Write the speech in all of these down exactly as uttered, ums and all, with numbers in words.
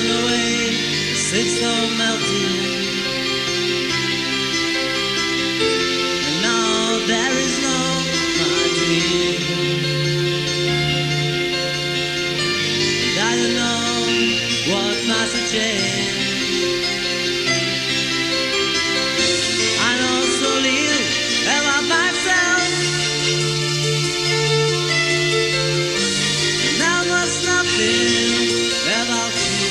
in the way, the six stone melted, and now there is no my dream. And I don't know what must have changed. I know so little about myself, and now there's nothing about you.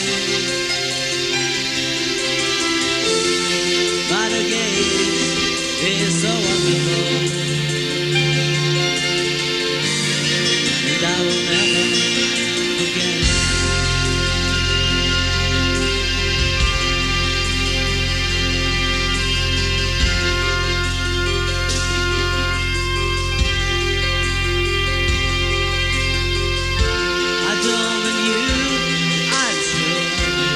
But the gaze is so wonderful, and I will never forget. I don't mean you, I'm sure,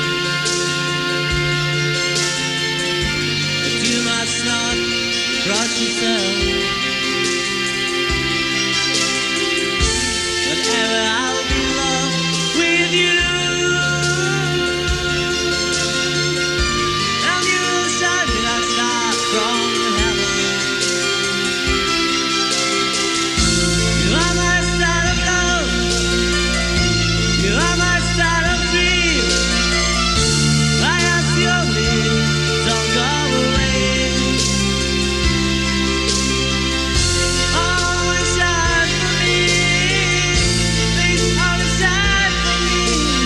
but you must not cross yourself. Whatever, I'll be loved with you, and you will shine me like a star from heaven. You are my star of love, you are my star of dream. I ask you only, don't go away. Always shine for me, please always shine for me.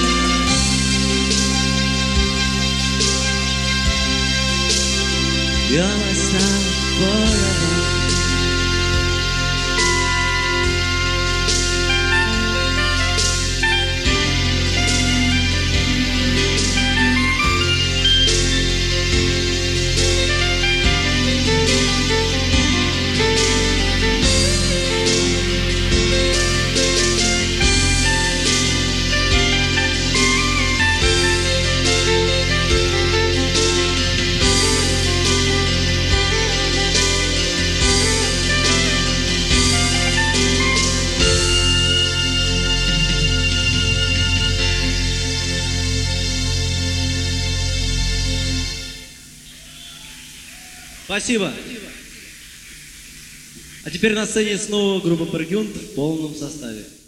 You're my star forever. Спасибо. А теперь на сцене снова группа Пергюнт в полном составе.